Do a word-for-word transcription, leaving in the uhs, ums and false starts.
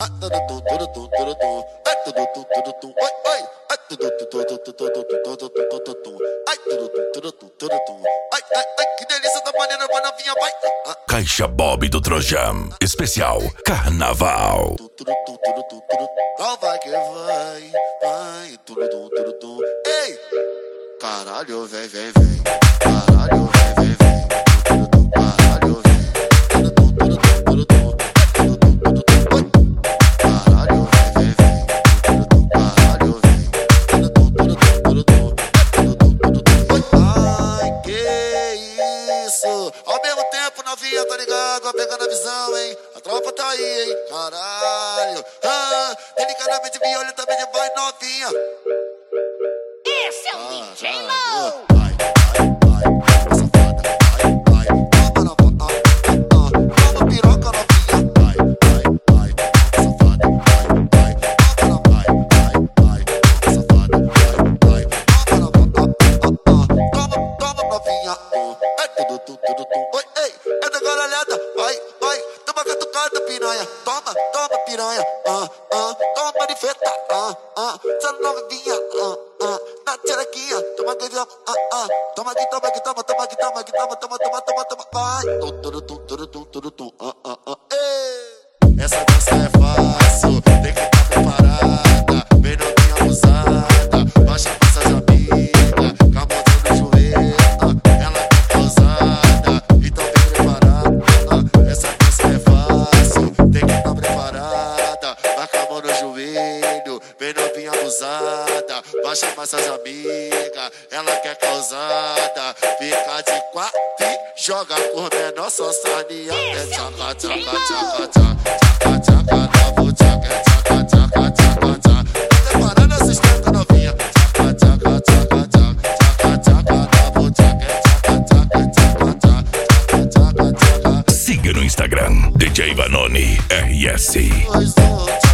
Ai, tudo tu, tudo tu, tudo tu. Ai, tudo tu, tudo tu. Oi, oi. Ai, tudo tu, tudo tu, tudo tu, tudo tu, tudo tu. Ai, tudo tu, tudo tu, tudo tu. Ai, ai, ai, que delícia da maneira pra novinha, vai. Caixa Bob do Trojan, especial Carnaval. Tudo tu, tudo tu, tudo tu. Então vai que vai, vai, tudo tu, tudo tu. Ei, caralho, vem, vem, vem. Caralho, vem, vem, vem. Tudo tu, caralho, vem. Tudo tu, tudo tu, tudo tu. Tudo tu, tudo tu. Oi. Caralho, vem, vem, vem. Tudo tu, caralho, vem. Tudo tu, tudo tu, tudo tu. Tudo tu, tudo tu. Oi. Ai, que isso. Ao mesmo tempo, novinha, tá ligado? Vai pegando a visão, hein? A tropa tá aí, hein? Caralho. Ah, delicadamente me olha também de vai novinha. Esse é o D J Low. Vai, vai, vai, safada, vai, vai. Toma, toma, toma, toma piroca novinha. Vai, vai, vai, safada, vai, vai. Toma, vai, vai, vai, safada, vai, vai. Toma, toma, toma novinha. É tudo, tudo, tudo, tudo. Oi, ei, é da garalhada. Vai, vai, toma catucada, piranha. Toma, toma piranha. Ah, ah, toma marifeta. Ah, ah, essa novinha. Ah, ah, na tcherequinha. Toma aqui, ah, ah. Toma aqui, toma aqui, toma, toma aqui, toma aqui, toma, toma, toma, toma, toma. Vai, tudo, tudo, tudo, tudo, tudo, tudo. Ah, ah, ah. Ei, essa dança é fácil. Tem que estar preparada. Bem novinha abusada. Baixa essas amigas. Com a mão no joelho. Ela tá causada. Então vem preparada. Essa dança é fácil. Tem que estar preparada. Vai com a mão no joelho. Bem novinha abusada. Baixa essas amigas. Ela quer causada. Fica de quatro e joga por menor só sarnia. É tchaca, tchaca, tchaca, tchaca. Tchaca, tchaca, novo tchaca. É tchaca, tchaca, tchaca, tchaca. Tá preparando essa estampa novinha. Tchaca, tchaca, tchaca, tchaca. Tchaca, tchaca, novo tchaca. É tchaca, tchaca, tchaca, tchaca. Tchaca, tchaca, tchaca. Siga no Instagram, D J Vanoni R S. Dois, um, tchaca.